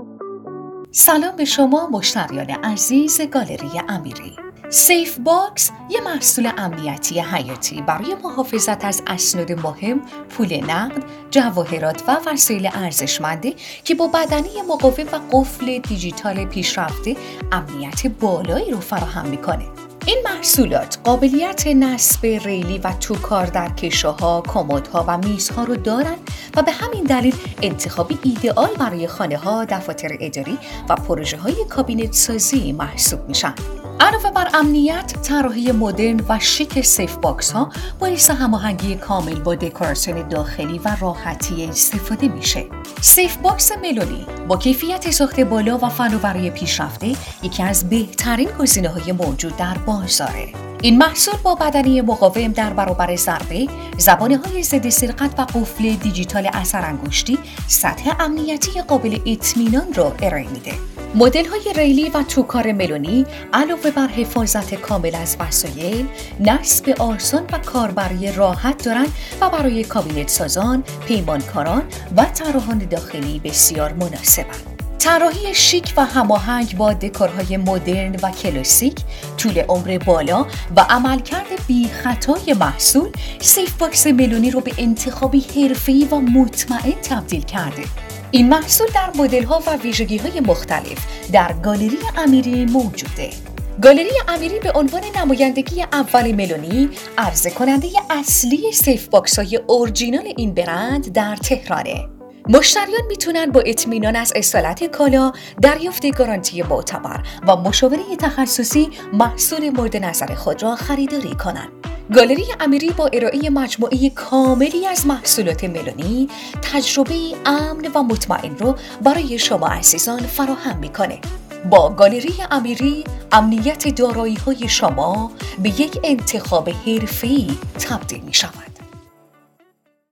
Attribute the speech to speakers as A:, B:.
A: سلام به شما مشتریان عزیز گالری امیری. سیف باکس یه محصول امنیتی حیاتی برای محافظت از اسناد مهم، پول نقد، جواهرات و وسایل ارزشمنده که با بدنه مقاوم و قفل دیجیتال پیشرفته امنیت بالایی رو فراهم میکنه. این محصولات قابلیت نصب ریلی و توکار در کشوها، کمدها و میزها رو دارن و به همین دلیل انتخابی ایدئال برای خانه‌ها، دفاتر اداری و پروژه‌های کابینت سازی محسوب میشن. علاوه بر امنیت، طراحی مدرن و شیک سیف باکس ها باعث هماهنگی کامل با دکوراسیون داخلی و راحتی استفاده میشه. سیف باکس ملونی با کیفیت ساخت بالا و فناوری پیشرفته یکی از بهترین گزینه‌های موجود در بازاره. این محصول با بدنه مقاوم در برابر ضربه، زبانه‌های ضد سرقت و قفل دیجیتال اثرانگشتی سطح امنیتی قابل اطمینان را ارائه میده. مدل‌های ریلی و توکار ملونی علاوه بر حفاظت کامل از وسایل، نصب آسان و کاربری راحت دارند و برای کابینت سازان، پیمانکاران و طراحان داخلی بسیار مناسبند. طراحی شیک و هماهنگ با دکورهای مدرن و کلاسیک، طول عمر بالا و عملکرد بی خطای محصول، سیف باکس ملونی رو به انتخابی حرفه‌ای و مطمئن تبدیل کرده. این محصول در مدل‌ها و ویژگی‌های مختلف در گالری امیری موجوده. گالری امیری به عنوان نمایندگی اول ملونی، عرضه کننده اصلی سیف باکس‌های اورجینال این برند در تهرانه. مشتریان میتونن با اطمینان از اصالت کالا، دریافت گارانتی معتبر و مشاوره تخصصی محصول مورد نظر خود را خریداری کنند. گالری امیری با ارائه مجموعه کاملی از محصولات ملونی، تجربه امن و مطمئن رو برای شما عزیزان فراهم میکنه. با گالری امیری، امنیت دارایی‌های شما به یک انتخاب حرفه‌ای تبدیل می‌شود.